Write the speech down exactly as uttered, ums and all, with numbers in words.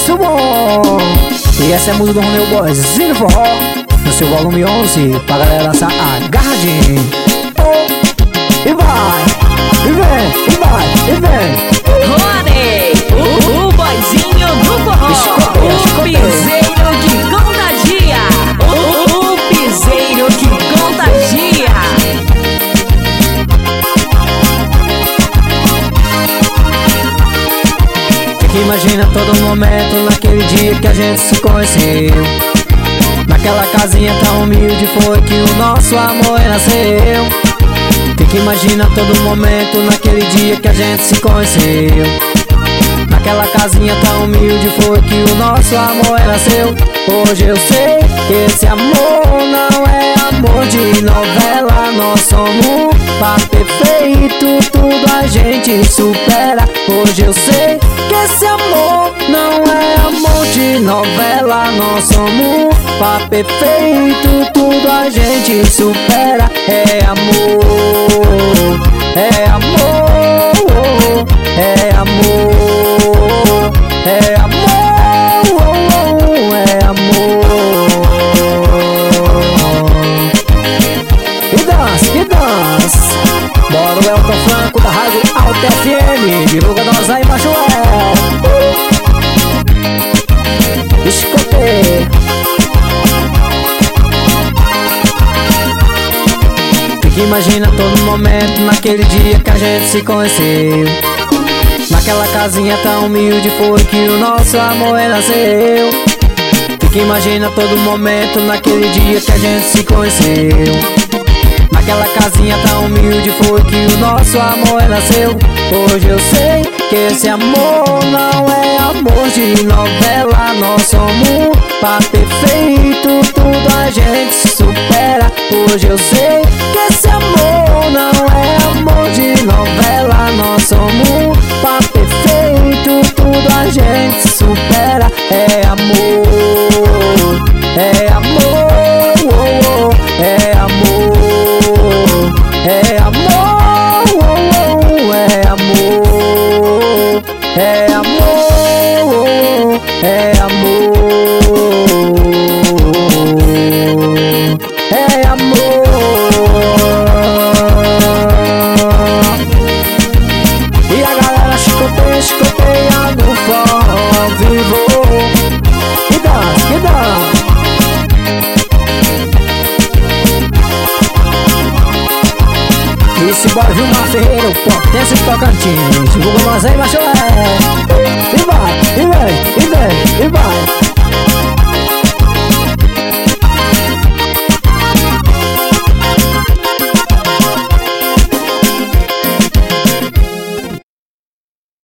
negócio bom. E essa é a música do Romeu Boyzinho Forró, no seu volume onze, pra galera dançar agarradinho. Oh, e vai, e vem, e vai, e vem. Rony, o, o boyzinho do forró, Escoteia, o escoteia. piseiro que contagia, o, o piseiro que contagia. Fica imagina todo momento naquele dia que a gente se conheceu. Naquela casinha tão humilde foi que o nosso amor nasceu. Fica imagina todo momento naquele dia que a gente se conheceu. Naquela casinha tão humilde foi que o nosso amor nasceu. Hoje eu sei que esse amor não é amor de novela. Nós somos par perfeito, tudo a gente supera. Hoje eu sei que esse amor não é amor de novela. Nós somos par perfeito, tudo a gente supera. É amor, é amor, é amor, é amor, é amor. E dança, e dança. Bora o Elton Franco da Rádio Alta F M, divulga nós aí, macho é. Escutei. Fica imagina todo momento naquele dia que a gente se conheceu. Naquela casinha tão humilde foi que o nosso amor nasceu. Fica imagina todo momento naquele dia que a gente se conheceu. Naquela casinha tão humilde foi que o nosso amor nasceu. Hoje eu sei que esse amor não é amor de novela. Nós somos par perfeito, tudo a gente supera. Hoje eu sei que esse amor não é amor de novela. Nós somos par perfeito, tudo a gente supera. É amor, é amor, é amor. É amor, é amor, é amor, é amor, é amor. E a galera escoteia, escoteia no forró vivo. Que dança, que dança. Esse bora Vilmar Ferreira, o Potência de Tocantins. Divulga nós aí, macho é.